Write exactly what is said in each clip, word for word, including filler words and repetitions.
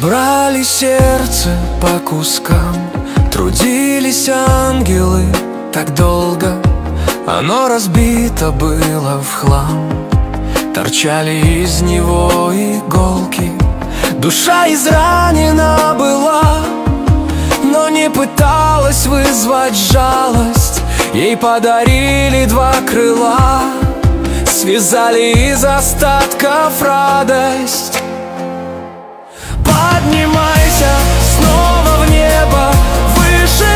Брали сердце по кускам, трудились ангелы так долго. Оно разбито было в хлам, торчали из него иголки. Душа изранена была, но не пыталась вызвать жалость. Ей подарили два крыла, связали из остатков радость. Поднимайся снова в небо, выше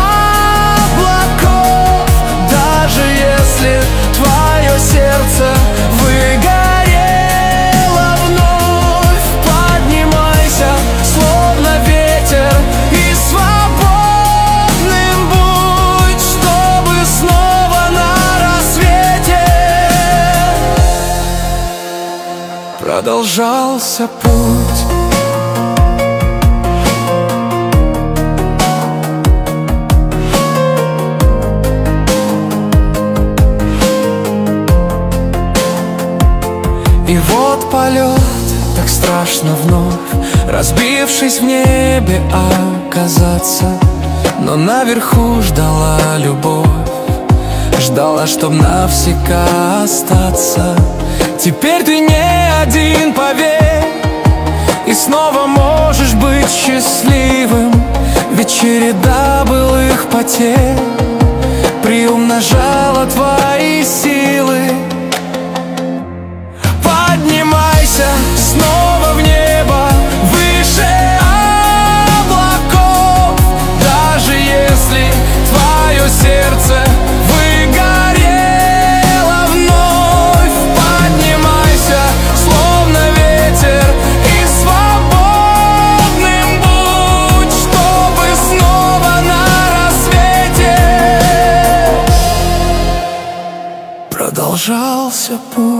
облаков. Даже если твое сердце выгорело вновь, поднимайся, словно ветер, и свободным будь, чтобы снова на рассвете продолжался путь. И вот полет, так страшно вновь, разбившись в небе оказаться. Но наверху ждала любовь, ждала, чтоб навсегда остаться. Теперь ты не один, поверь, и снова можешь быть счастливым. Ведь череда былых потерь приумножала твои силы. Поднимайся снова в небо, выше облаков. Даже если твое сердце выгорело вновь, поднимайся, словно ветер, и свободным будь, чтобы снова на рассвете продолжался путь.